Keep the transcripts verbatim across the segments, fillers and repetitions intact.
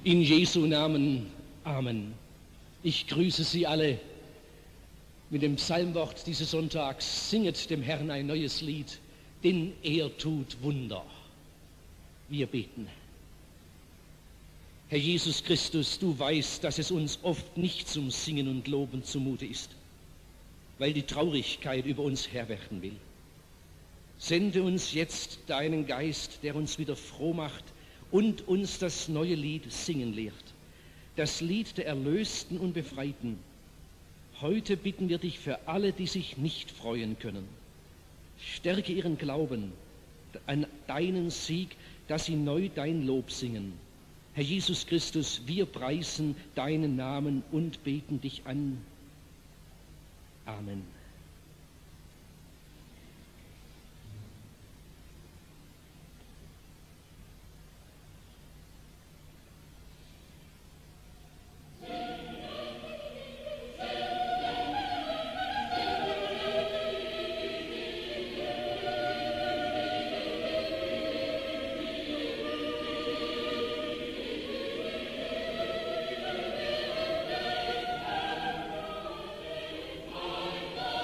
In Jesu Namen, Amen. Ich grüße Sie alle mit dem Psalmwort dieses Sonntags: Singet dem Herrn ein neues Lied, denn er tut Wunder. Wir beten. Herr Jesus Christus, du weißt, dass es uns oft nicht zum Singen und Loben zumute ist, weil die Traurigkeit über uns Herr werden will. Sende uns jetzt deinen Geist, der uns wieder froh macht und uns das neue Lied singen lehrt, das Lied der Erlösten und Befreiten. Heute bitten wir dich für alle, die sich nicht freuen können. Stärke ihren Glauben an deinen Sieg, dass sie neu dein Lob singen. Herr Jesus Christus, wir preisen deinen Namen und beten dich an. Amen. Amen.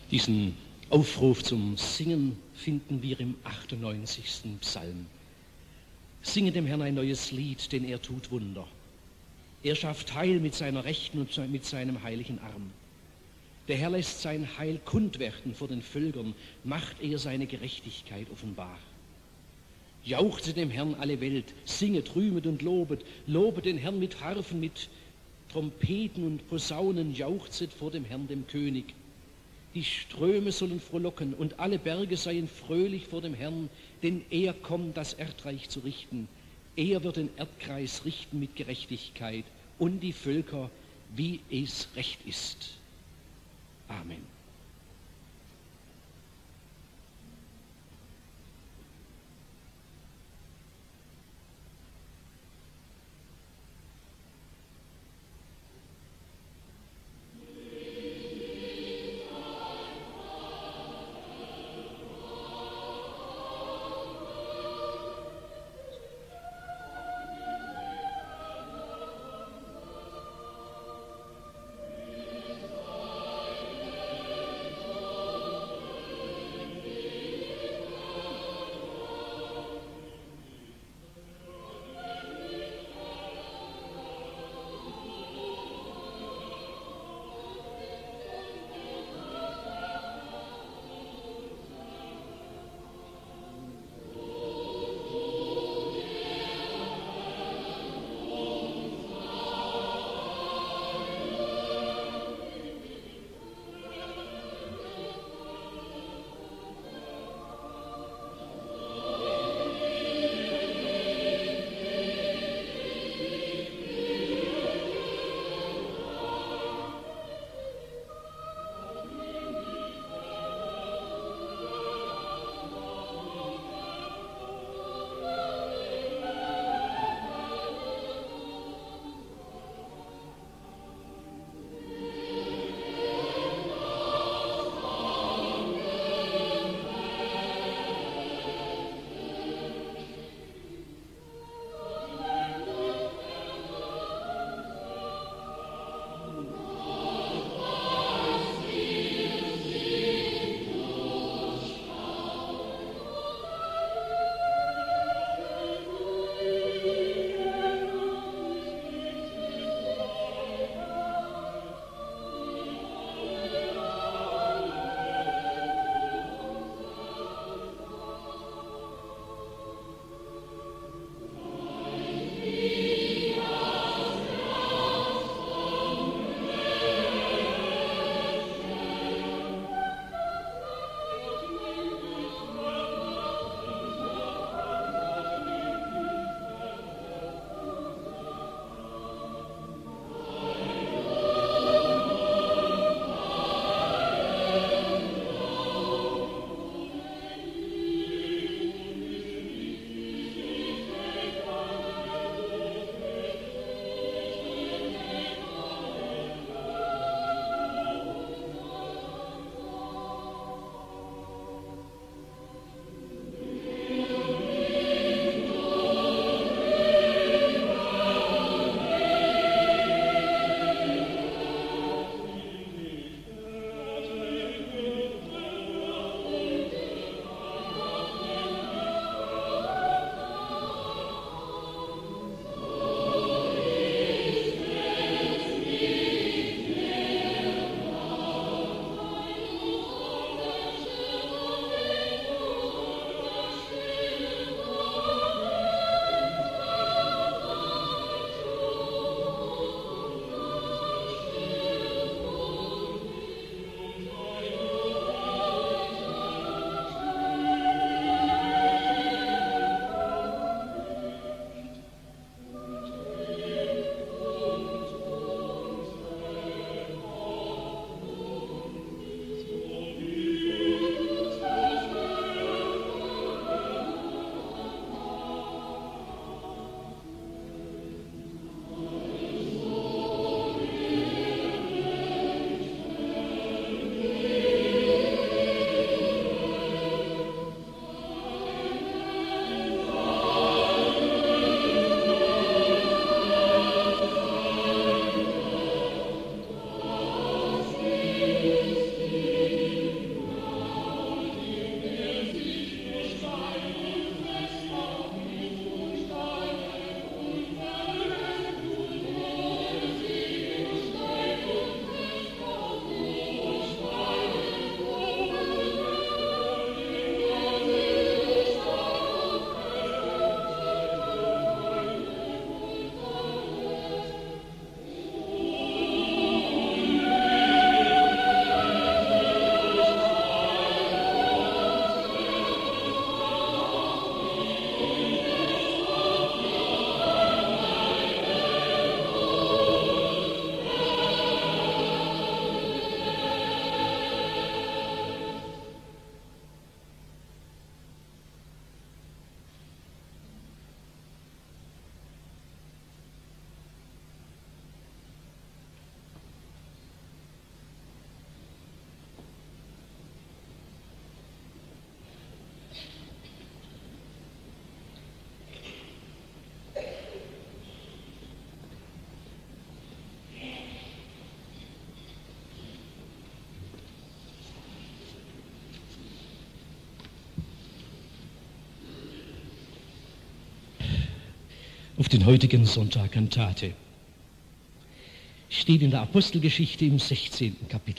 Diesen Aufruf zum Singen finden wir im achtundneunzigsten Psalm. Singe dem Herrn ein neues Lied, denn er tut Wunder. Er schafft Heil mit seiner Rechten und mit seinem heiligen Arm. Der Herr lässt sein Heil kund werden vor den Völkern, macht er seine Gerechtigkeit offenbar. Jauchze dem Herrn alle Welt, singet, rühmet und lobet, lobet den Herrn mit Harfen, mit Trompeten und Posaunen, jauchzet vor dem Herrn, dem König. Die Ströme sollen frohlocken und alle Berge seien fröhlich vor dem Herrn, denn er kommt, das Erdreich zu richten. Er wird den Erdkreis richten mit Gerechtigkeit und die Völker, wie es recht ist. Amen. auf den heutigen Sonntag Kantate. Steht in der Apostelgeschichte im sechzehnten Kapitel.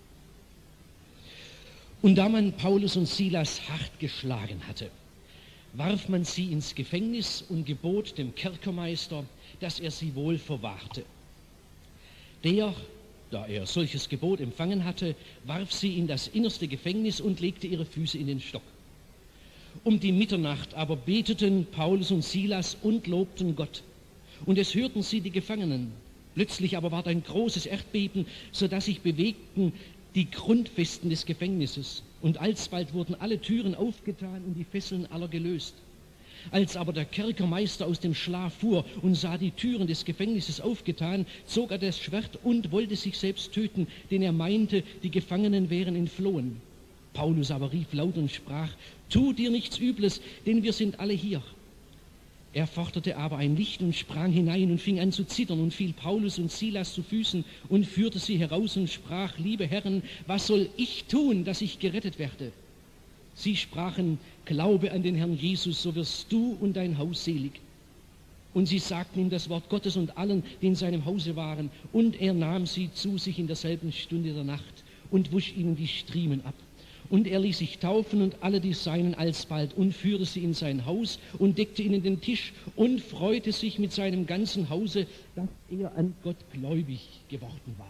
Und da man Paulus und Silas hart geschlagen hatte, warf man sie ins Gefängnis und gebot dem Kerkermeister, dass er sie wohl verwahrte. Der, da er solches Gebot empfangen hatte, warf sie in das innerste Gefängnis und legte ihre Füße in den Stock. Um die Mitternacht aber beteten Paulus und Silas und lobten Gott. Und es hörten sie die Gefangenen. Plötzlich aber ward ein großes Erdbeben, so dass sich bewegten die Grundfesten des Gefängnisses. Und alsbald wurden alle Türen aufgetan und die Fesseln aller gelöst. Als aber der Kerkermeister aus dem Schlaf fuhr und sah die Türen des Gefängnisses aufgetan, zog er das Schwert und wollte sich selbst töten, denn er meinte, die Gefangenen wären entflohen. Paulus aber rief laut und sprach: Tu dir nichts Übles, denn wir sind alle hier. Er forderte aber ein Licht und sprang hinein und fing an zu zittern und fiel Paulus und Silas zu Füßen und führte sie heraus und sprach: Liebe Herren, was soll ich tun, dass ich gerettet werde? Sie sprachen: Glaube an den Herrn Jesus, so wirst du und dein Haus selig. Und sie sagten ihm das Wort Gottes und allen, die in seinem Hause waren. Und er nahm sie zu sich in derselben Stunde der Nacht und wusch ihnen die Striemen ab. Und er ließ sich taufen und alle die Seinen alsbald und führte sie in sein Haus und deckte ihnen den Tisch und freute sich mit seinem ganzen Hause, dass er an Gott gläubig geworden war.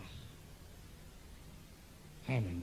Amen.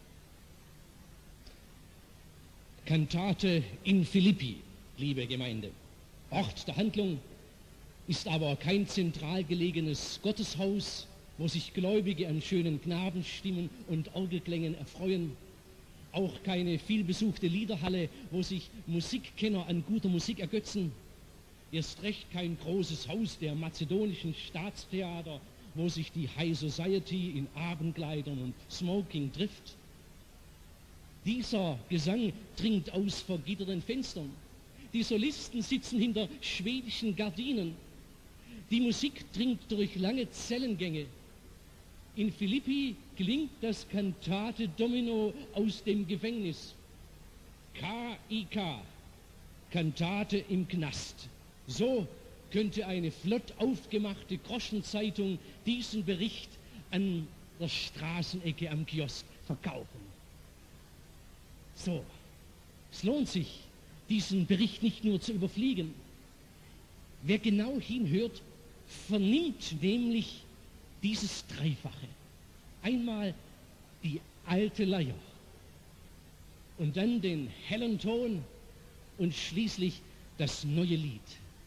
Kantate in Philippi, liebe Gemeinde. Ort der Handlung ist aber kein zentral gelegenes Gotteshaus, wo sich Gläubige an schönen Knabenstimmen und Orgelklängen erfreuen. Auch keine vielbesuchte Liederhalle, wo sich Musikkenner an guter Musik ergötzen. Erst recht kein großes Haus der mazedonischen Staatstheater, wo sich die High Society in Abendkleidern und Smoking trifft. Dieser Gesang dringt aus vergitterten Fenstern. Die Solisten sitzen hinter schwedischen Gardinen. Die Musik dringt durch lange Zellengänge. In Philippi klingt das Kantate Domino aus dem Gefängnis. K I K, Kantate im Knast. So könnte eine flott aufgemachte Groschenzeitung diesen Bericht an der Straßenecke am Kiosk verkaufen. So, es lohnt sich, diesen Bericht nicht nur zu überfliegen. Wer genau hinhört, vernimmt nämlich dieses Dreifache. Einmal die alte Leier und dann den hellen Ton und schließlich das neue Lied.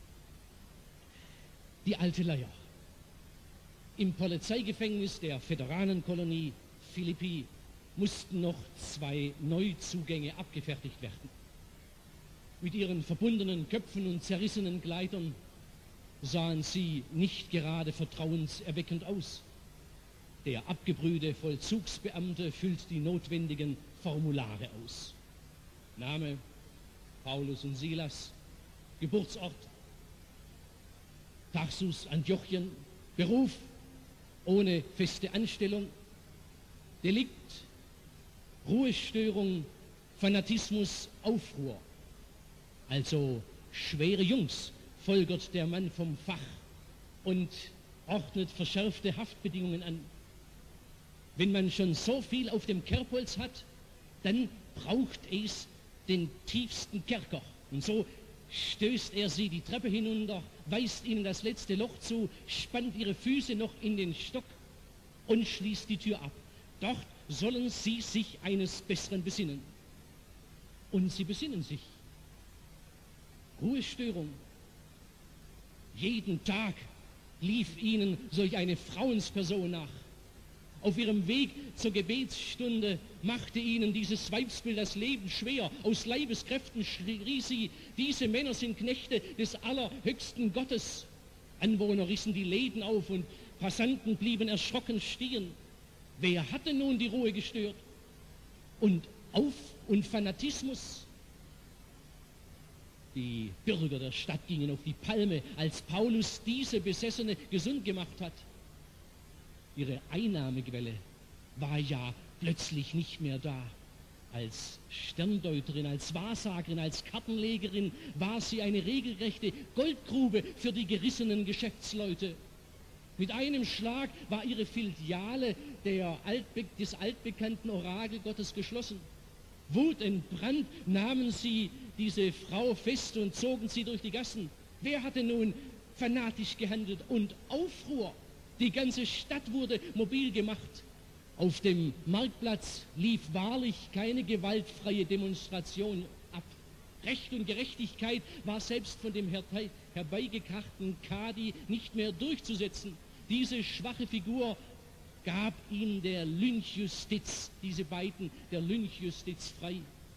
Die alte Leier. Im Polizeigefängnis der Veteranenkolonie Philippi mussten noch zwei Neuzugänge abgefertigt werden. Mit ihren verbundenen Köpfen und zerrissenen Kleidern sahen sie nicht gerade vertrauenserweckend aus. Der abgebrühte Vollzugsbeamte füllt die notwendigen Formulare aus. Name: Paulus und Silas. Geburtsort: Tarsus, Antiochien. Beruf: ohne feste Anstellung. Delikt: Ruhestörung, Fanatismus, Aufruhr. Also schwere Jungs, folgert der Mann vom Fach und ordnet verschärfte Haftbedingungen an. Wenn man schon so viel auf dem Kerbholz hat, dann braucht es den tiefsten Kerker. Und so stößt er sie die Treppe hinunter, weist ihnen das letzte Loch zu, spannt ihre Füße noch in den Stock und schließt die Tür ab. Dort sollen sie sich eines Besseren besinnen. Und sie besinnen sich. Ruhestörung. Jeden Tag lief ihnen solch eine Frauensperson nach. Auf ihrem Weg zur Gebetsstunde machte ihnen dieses Weibsbild das Leben schwer. Aus Leibeskräften schrie sie: Diese Männer sind Knechte des allerhöchsten Gottes. Anwohner rissen die Läden auf und Passanten blieben erschrocken stehen. Wer hatte nun die Ruhe gestört? Und Auf- und Fanatismus? Die Bürger der Stadt gingen auf die Palme, als Paulus diese Besessene gesund gemacht hat. Ihre Einnahmequelle war ja plötzlich nicht mehr da. Als Sterndeuterin, als Wahrsagerin, als Kartenlegerin war sie eine regelrechte Goldgrube für die gerissenen Geschäftsleute. Mit einem Schlag war ihre Filiale der Altbe- des altbekannten Orakel Gottes geschlossen. Wutentbrannt nahmen sie diese Frau fest und zogen sie durch die Gassen. Wer hatte nun fanatisch gehandelt? Und Aufruhr. Die ganze Stadt wurde mobil gemacht. Auf dem Marktplatz lief wahrlich keine gewaltfreie Demonstration ab. Recht und Gerechtigkeit war selbst von dem herbei, herbeigekarrten Kadi nicht mehr durchzusetzen. Diese schwache Figur gab ihm der Lynchjustiz, diese beiden der Lynchjustiz frei.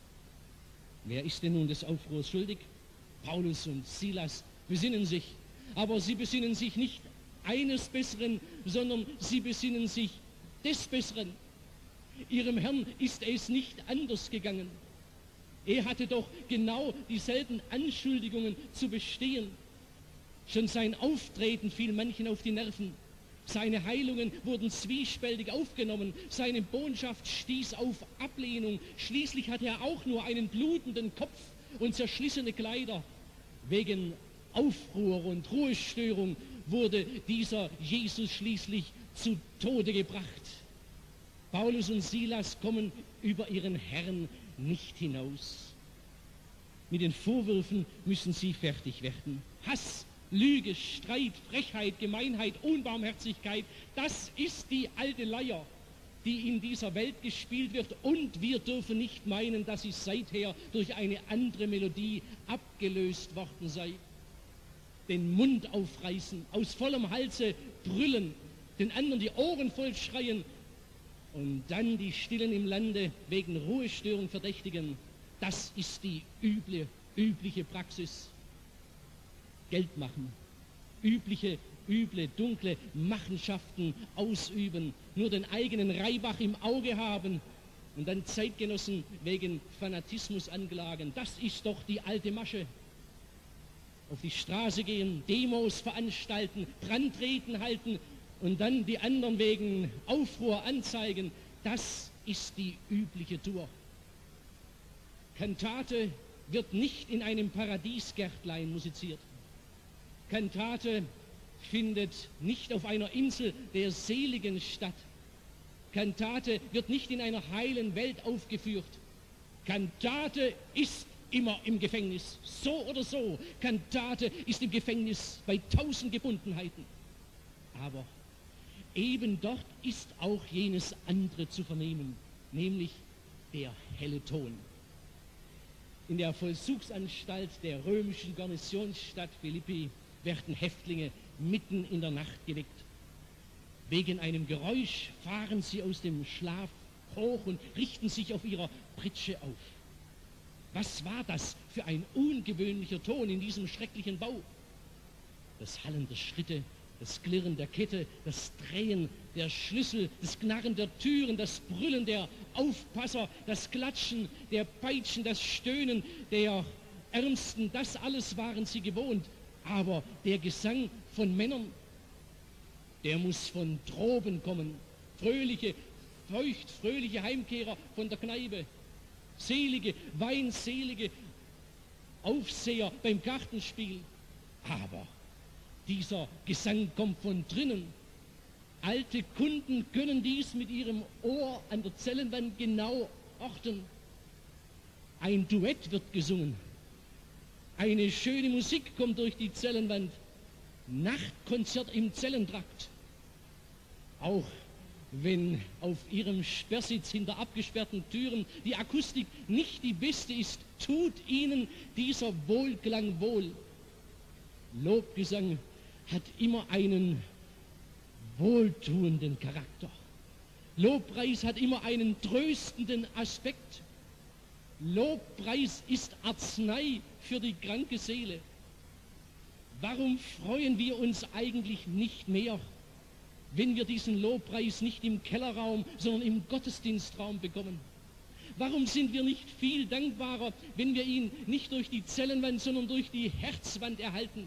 Wer ist denn nun des Aufruhrs schuldig? Paulus und Silas besinnen sich, aber sie besinnen sich nicht eines Besseren, sondern sie besinnen sich des Besseren. Ihrem Herrn ist es nicht anders gegangen. Er hatte doch genau dieselben Anschuldigungen zu bestehen. Schon sein Auftreten fiel manchen auf die Nerven. Seine Heilungen wurden zwiespältig aufgenommen. Seine Botschaft stieß auf Ablehnung. Schließlich hatte er auch nur einen blutenden Kopf und zerschlissene Kleider. Wegen Aufruhr und Ruhestörung wurde dieser Jesus schließlich zu Tode gebracht. Paulus und Silas kommen über ihren Herrn nicht hinaus. Mit den Vorwürfen müssen sie fertig werden. Hass, Lüge, Streit, Frechheit, Gemeinheit, Unbarmherzigkeit, das ist die alte Leier, die in dieser Welt gespielt wird, und wir dürfen nicht meinen, dass sie seither durch eine andere Melodie abgelöst worden sei. Den Mund aufreißen, aus vollem Halse brüllen, den anderen die Ohren voll schreien und dann die Stillen im Lande wegen Ruhestörung verdächtigen, das ist die üble, übliche Praxis. Geld machen, übliche, üble, dunkle Machenschaften ausüben, nur den eigenen Reibach im Auge haben und dann Zeitgenossen wegen Fanatismus anklagen. Das ist doch die alte Masche. Auf die Straße gehen, Demos veranstalten, Brandreden halten und dann die anderen wegen Aufruhr anzeigen, das ist die übliche Tour. Kantate wird nicht in einem Paradiesgärtlein musiziert. Kantate findet nicht auf einer Insel der Seligen statt. Kantate wird nicht in einer heilen Welt aufgeführt. Kantate ist immer im Gefängnis, so oder so. Kantate ist im Gefängnis bei tausend Gebundenheiten. Aber eben dort ist auch jenes andere zu vernehmen, nämlich der helle Ton. In der Vollzugsanstalt der römischen Garnisonsstadt Philippi werden Häftlinge mitten in der Nacht geweckt. Wegen einem Geräusch fahren sie aus dem Schlaf hoch und richten sich auf ihrer Pritsche auf. Was war das für ein ungewöhnlicher Ton in diesem schrecklichen Bau? Das Hallen der Schritte, das Klirren der Kette, das Drehen der Schlüssel, das Knarren der Türen, das Brüllen der Aufpasser, das Klatschen der Peitschen, das Stöhnen der Ärmsten, das alles waren sie gewohnt. Aber der Gesang von Männern, der muss von droben kommen. Fröhliche, feuchtfröhliche Heimkehrer von der Kneipe. Selige, weinselige Aufseher beim Kartenspiel. Aber dieser Gesang kommt von drinnen. Alte Kunden können dies mit ihrem Ohr an der Zellenwand genau orten. Ein Duett wird gesungen. Eine schöne Musik kommt durch die Zellenwand. Nachtkonzert im Zellentrakt. Auch wenn auf ihrem Sperrsitz hinter abgesperrten Türen die Akustik nicht die beste ist, tut ihnen dieser Wohlklang wohl. Lobgesang hat immer einen wohltuenden Charakter. Lobpreis hat immer einen tröstenden Aspekt. Lobpreis ist Arznei für die kranke Seele. Warum freuen wir uns eigentlich nicht mehr, wenn wir diesen Lobpreis nicht im Kellerraum, sondern im Gottesdienstraum bekommen? Warum sind wir nicht viel dankbarer, wenn wir ihn nicht durch die Zellenwand, sondern durch die Herzwand erhalten?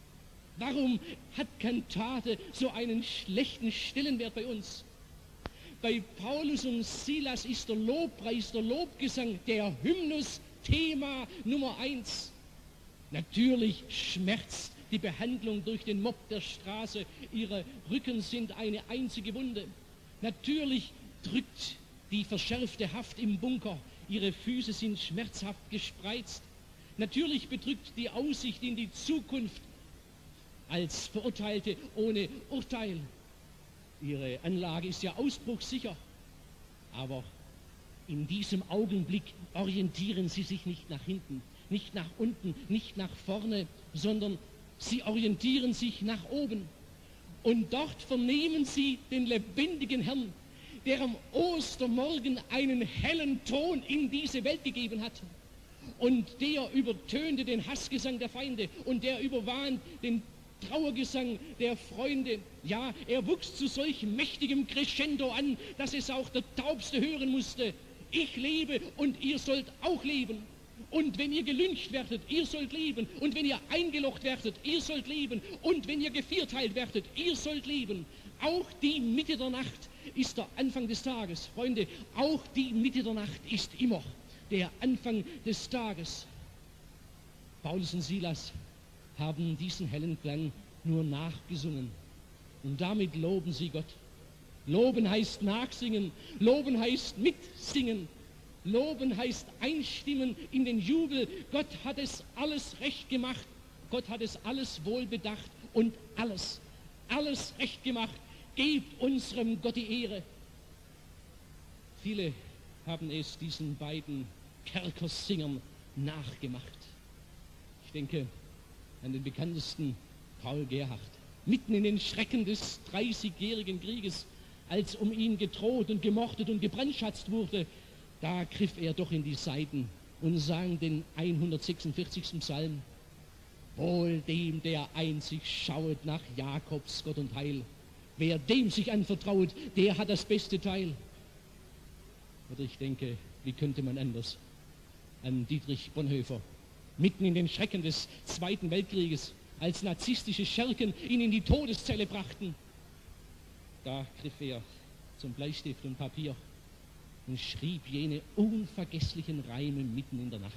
Warum hat Kantate so einen schlechten Stellenwert bei uns? Bei Paulus und Silas ist der Lobpreis, der Lobgesang, der Hymnus Thema Nummer eins. Natürlich schmerzt die Behandlung durch den Mob der Straße. Ihre Rücken sind eine einzige Wunde. Natürlich drückt die verschärfte Haft im Bunker. Ihre Füße sind schmerzhaft gespreizt. Natürlich bedrückt die Aussicht in die Zukunft als Verurteilte ohne Urteil. Ihre Anlage ist ja ausbruchssicher. Aber in diesem Augenblick orientieren sie sich nicht nach hinten, nicht nach unten, nicht nach vorne, sondern sie orientieren sich nach oben. Und dort vernehmen sie den lebendigen Herrn, der am Ostermorgen einen hellen Ton in diese Welt gegeben hat. Und der übertönte den Hassgesang der Feinde und der überwand den Trauergesang der Freunde. Ja, er wuchs zu solch mächtigem Crescendo an, dass es auch der Taubste hören musste. Ich lebe und ihr sollt auch leben. Und wenn ihr gelyncht werdet, ihr sollt leben. Und wenn ihr eingelocht werdet, ihr sollt leben. Und wenn ihr gevierteilt werdet, ihr sollt leben. Auch die Mitte der Nacht ist der Anfang des Tages. Freunde, auch die Mitte der Nacht ist immer der Anfang des Tages. Paulus und Silas haben diesen hellen Klang nur nachgesungen. Und damit loben sie Gott. Loben heißt nachsingen, loben heißt mitsingen, loben heißt einstimmen in den Jubel. Gott hat es alles recht gemacht, Gott hat es alles wohl bedacht und alles, alles recht gemacht. Gebt unserem Gott die Ehre. Viele haben es diesen beiden Kerkersingern nachgemacht. Ich denke an den bekanntesten Paul Gerhardt. Mitten in den Schrecken des dreißigjährigen Krieges, als um ihn gedroht und gemordet und gebrandschatzt wurde, da griff er doch in die Saiten und sang den hundertsechsundvierzigsten Psalm. Wohl dem, der einzig schauet nach Jakobs Gott und Heil. Wer dem sich anvertraut, der hat das beste Teil. Oder ich denke, wie könnte man anders, an Dietrich Bonhoeffer, mitten in den Schrecken des Zweiten Weltkrieges, als narzisstische Schergen ihn in die Todeszelle brachten. Da griff er zum Bleistift und Papier und schrieb jene unvergesslichen Reime mitten in der Nacht.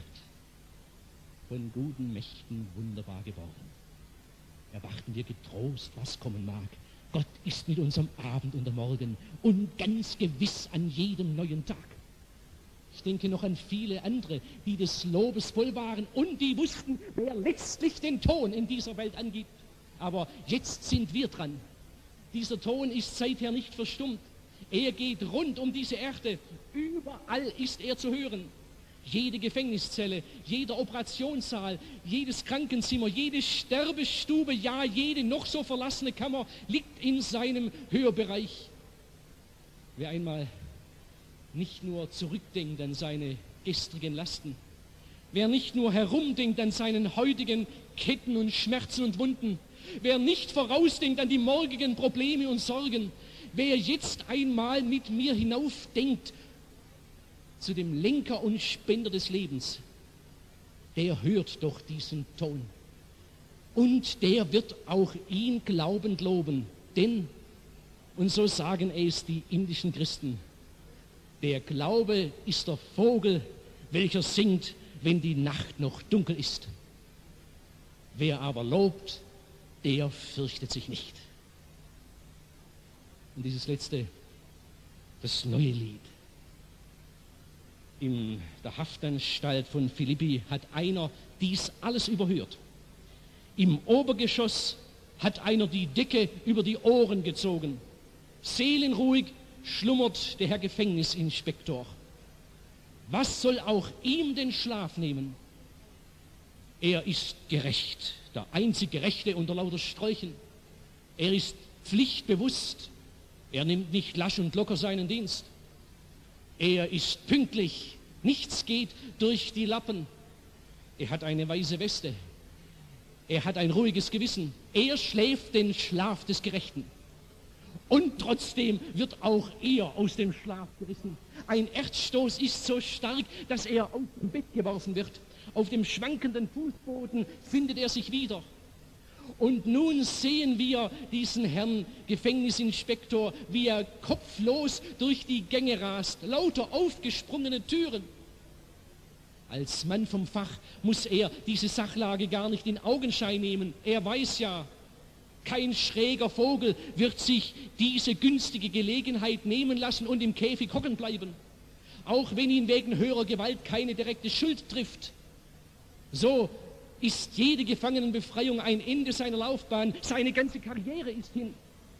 Von guten Mächten wunderbar geworden. Erwarten wir getrost, was kommen mag. Gott ist mit uns am Abend und am Morgen und ganz gewiss an jedem neuen Tag. Ich denke noch an viele andere, die des Lobes voll waren und die wussten, wer letztlich den Ton in dieser Welt angibt. Aber jetzt sind wir dran. Dieser Ton ist seither nicht verstummt. Er geht rund um diese Erde. Überall ist er zu hören. Jede Gefängniszelle, jeder Operationssaal, jedes Krankenzimmer, jede Sterbestube, ja, jede noch so verlassene Kammer liegt in seinem Hörbereich. Wer einmal nicht nur zurückdenkt an seine gestrigen Lasten, wer nicht nur herumdenkt an seinen heutigen Ketten und Schmerzen und Wunden, wer nicht vorausdenkt an die morgigen Probleme und Sorgen, wer jetzt einmal mit mir hinaufdenkt zu dem Lenker und Spender des Lebens, der hört doch diesen Ton. Und der wird auch ihn glaubend loben, denn, und so sagen es die indischen Christen, der Glaube ist der Vogel, welcher singt, wenn die Nacht noch dunkel ist. Wer aber lobt, der fürchtet sich nicht. Und dieses letzte, das neue Lied. In der Haftanstalt von Philippi hat einer dies alles überhört. Im Obergeschoss hat einer die Decke über die Ohren gezogen. Seelenruhig schlummert der Herr Gefängnisinspektor. Was soll auch ihm den Schlaf nehmen? Er ist gerecht, der einzig Gerechte unter lauter Strolchen. Er ist pflichtbewusst. Er nimmt nicht lasch und locker seinen Dienst. Er ist pünktlich. Nichts geht durch die Lappen. Er hat eine weiße Weste. Er hat ein ruhiges Gewissen. Er schläft den Schlaf des Gerechten. Und trotzdem wird auch er aus dem Schlaf gerissen. Ein Erdstoß ist so stark, dass er aus dem Bett geworfen wird. Auf dem schwankenden Fußboden findet er sich wieder. Und nun sehen wir diesen Herrn Gefängnisinspektor, wie er kopflos durch die Gänge rast, lauter aufgesprungene Türen. Als Mann vom Fach muss er diese Sachlage gar nicht in Augenschein nehmen. Er weiß ja, kein schräger Vogel wird sich diese günstige Gelegenheit nehmen lassen und im Käfig hocken bleiben, auch wenn ihn wegen höherer Gewalt keine direkte Schuld trifft. So ist jede Gefangenenbefreiung ein Ende seiner Laufbahn, seine ganze Karriere ist hin.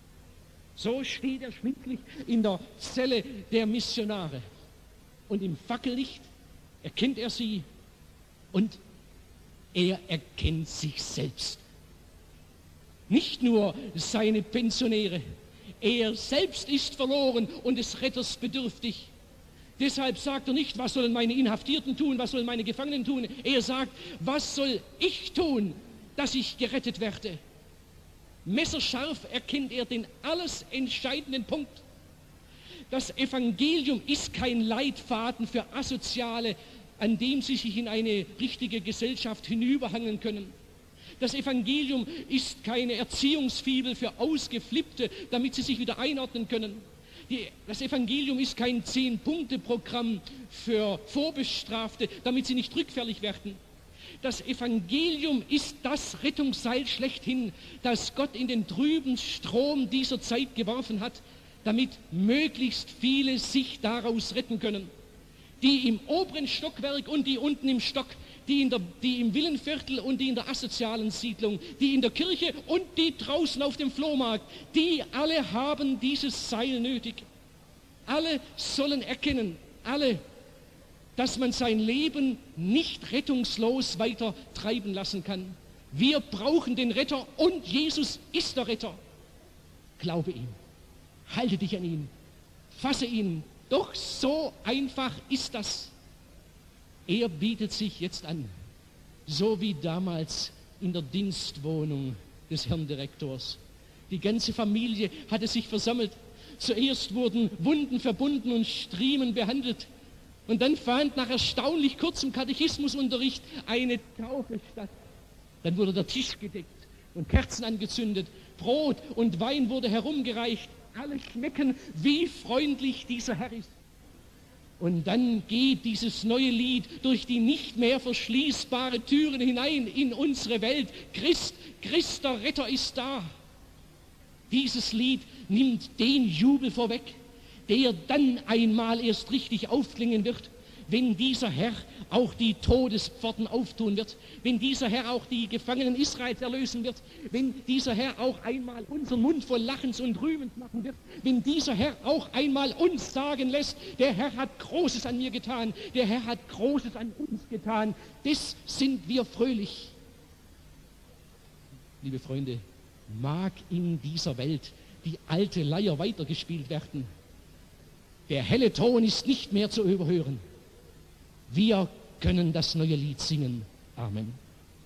So steht er schließlich in der Zelle der Missionare. Und im Fackellicht erkennt er sie und er erkennt sich selbst. Nicht nur seine Pensionäre, er selbst ist verloren und des Retters bedürftig. Deshalb sagt er nicht, was sollen meine Inhaftierten tun, was sollen meine Gefangenen tun. Er sagt, was soll ich tun, dass ich gerettet werde? Messerscharf erkennt er den alles entscheidenden Punkt. Das Evangelium ist kein Leitfaden für Asoziale, an dem sie sich in eine richtige Gesellschaft hinüberhangen können. Das Evangelium ist keine Erziehungsfibel für Ausgeflippte, damit sie sich wieder einordnen können. Die, das Evangelium ist kein Zehn-Punkte-Programm für Vorbestrafte, damit sie nicht rückfällig werden. Das Evangelium ist das Rettungsseil schlechthin, das Gott in den trüben Strom dieser Zeit geworfen hat, damit möglichst viele sich daraus retten können. Die im oberen Stockwerk und die unten im Stock, die, in der, die im Villenviertel und die in der asozialen Siedlung, die in der Kirche und die draußen auf dem Flohmarkt, die alle haben dieses Seil nötig. Alle sollen erkennen, alle, dass man sein Leben nicht rettungslos weiter treiben lassen kann. Wir brauchen den Retter und Jesus ist der Retter. Glaube ihm, halte dich an ihn, fasse ihn. Doch so einfach ist das. Er bietet sich jetzt an, so wie damals in der Dienstwohnung des Herrn Direktors. Die ganze Familie hatte sich versammelt. Zuerst wurden Wunden verbunden und Striemen behandelt. Und dann fand nach erstaunlich kurzem Katechismusunterricht eine Taufe statt. Dann wurde der Tisch gedeckt und Kerzen angezündet. Brot und Wein wurde herumgereicht. Alle schmecken, wie freundlich dieser Herr ist. Und dann geht dieses neue Lied durch die nicht mehr verschließbare Türen hinein in unsere Welt. Christ, Christ, der Retter ist da. Dieses Lied nimmt den Jubel vorweg, der dann einmal erst richtig aufklingen wird, wenn dieser Herr auch die Todespforten auftun wird, wenn dieser Herr auch die Gefangenen Israels erlösen wird, wenn dieser Herr auch einmal unseren Mund voll Lachens und Rühmens machen wird, wenn dieser Herr auch einmal uns sagen lässt, der Herr hat Großes an mir getan, der Herr hat Großes an uns getan, des sind wir fröhlich. Liebe Freunde, mag in dieser Welt die alte Leier weitergespielt werden. Der helle Ton ist nicht mehr zu überhören. Wir können das neue Lied singen. Amen.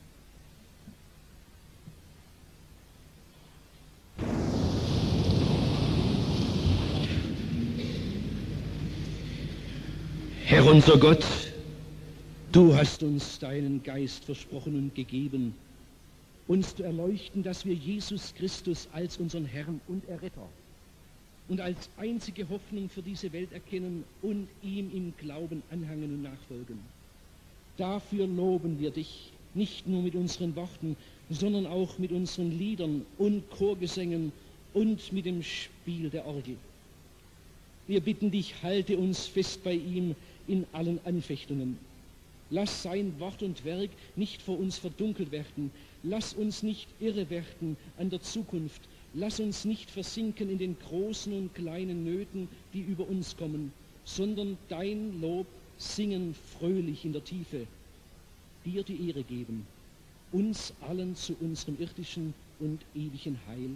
Herr unser Gott, du hast uns deinen Geist versprochen und gegeben, uns zu erleuchten, dass wir Jesus Christus als unseren Herrn und Erretter und als einzige Hoffnung für diese Welt erkennen und ihm im Glauben anhangen und nachfolgen. Dafür loben wir dich, nicht nur mit unseren Worten, sondern auch mit unseren Liedern und Chorgesängen und mit dem Spiel der Orgel. Wir bitten dich, halte uns fest bei ihm in allen Anfechtungen. Lass sein Wort und Werk nicht vor uns verdunkelt werden. Lass uns nicht irre werden an der Zukunft. Lass uns nicht versinken in den großen und kleinen Nöten, die über uns kommen, sondern dein Lob singen fröhlich in der Tiefe, dir die Ehre geben, uns allen zu unserem irdischen und ewigen Heil.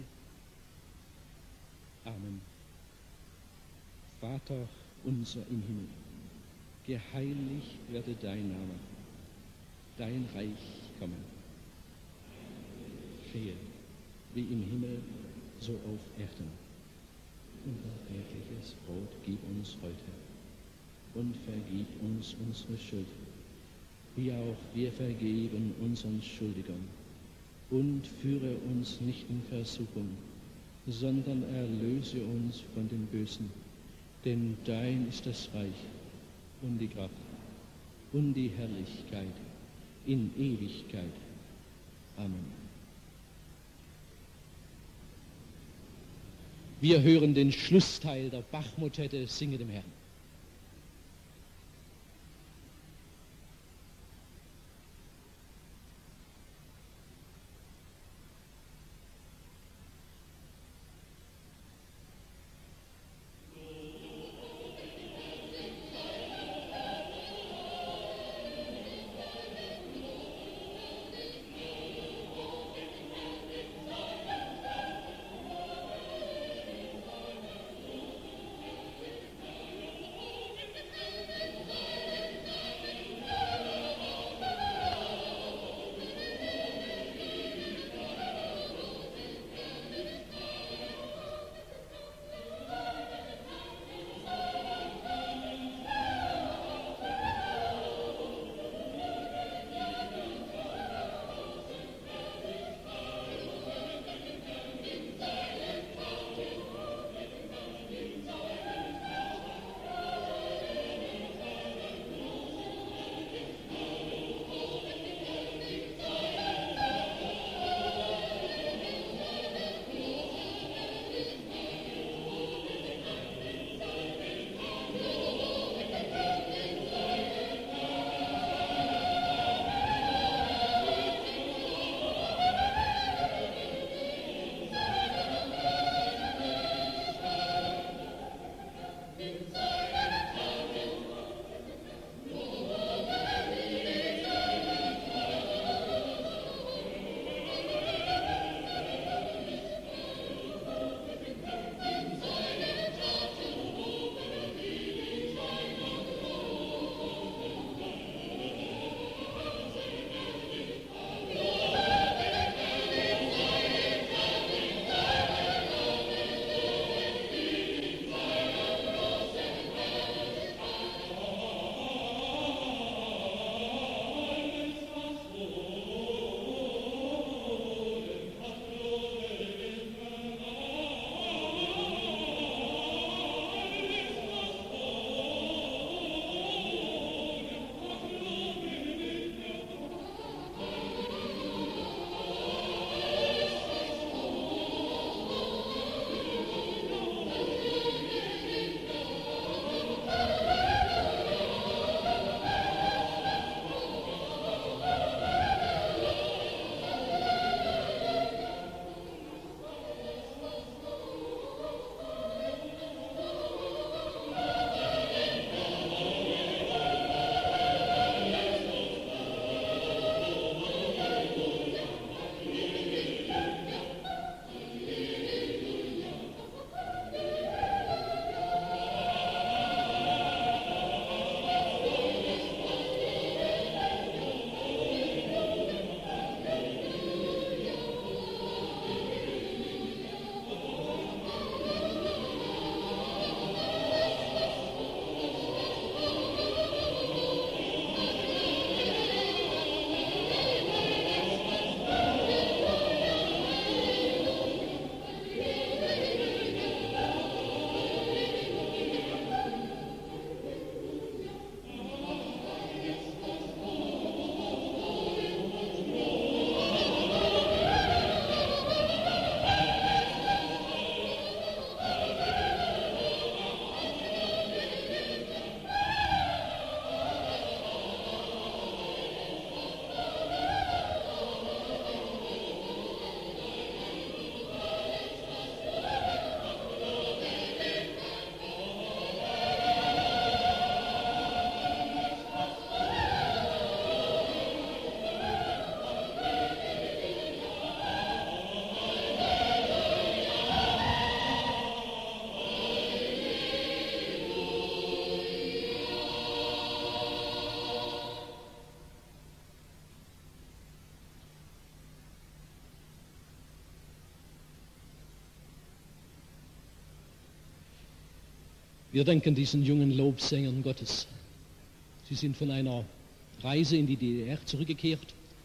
Amen. Vater unser im Himmel, geheiligt werde dein Name, dein Reich komme. Geschehe, wie im Himmel, so auf Erden. Unser tägliches Brot gib uns heute und vergib uns unsere Schuld, wie auch wir vergeben unseren Schuldigern. und führe uns nicht in Versuchung, sondern erlöse uns von dem Bösen. Denn dein ist das Reich und die Kraft und die Herrlichkeit in Ewigkeit. Amen. Wir hören den Schlussteil der Bach-Motette Singe dem Herrn. Wir danken diesen jungen Lobsängern Gottes. Sie sind von einer Reise in die D D R zurückgekehrt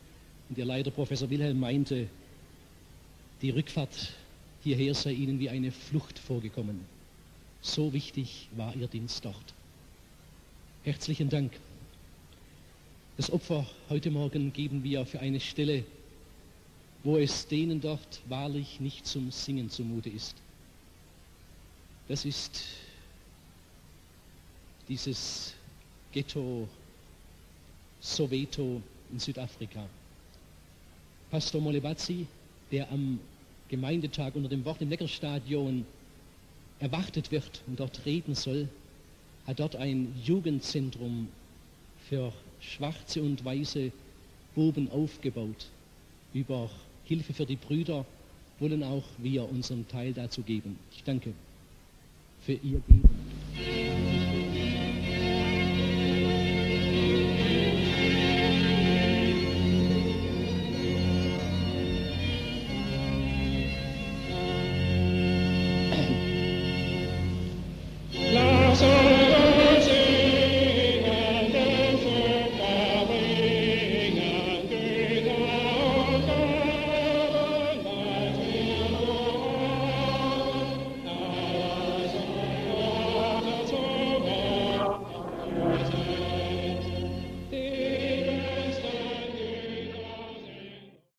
Und Ihr Leiter, Professor Wilhelm, meinte, die Rückfahrt hierher sei Ihnen wie eine Flucht vorgekommen. So wichtig war Ihr Dienst dort. Herzlichen Dank. Das Opfer heute Morgen geben wir für eine Stelle, wo es denen dort wahrlich nicht zum Singen zumute ist. Das ist dieses Ghetto Soweto in Südafrika. Pastor Molebazzi, der am Gemeindetag unter dem Wort im Neckarstadion erwartet wird und dort reden soll, hat dort ein Jugendzentrum für schwarze und weiße Buben aufgebaut. Über Hilfe für die Brüder wollen auch wir unseren Teil dazu geben. Ich danke für Ihr Geben.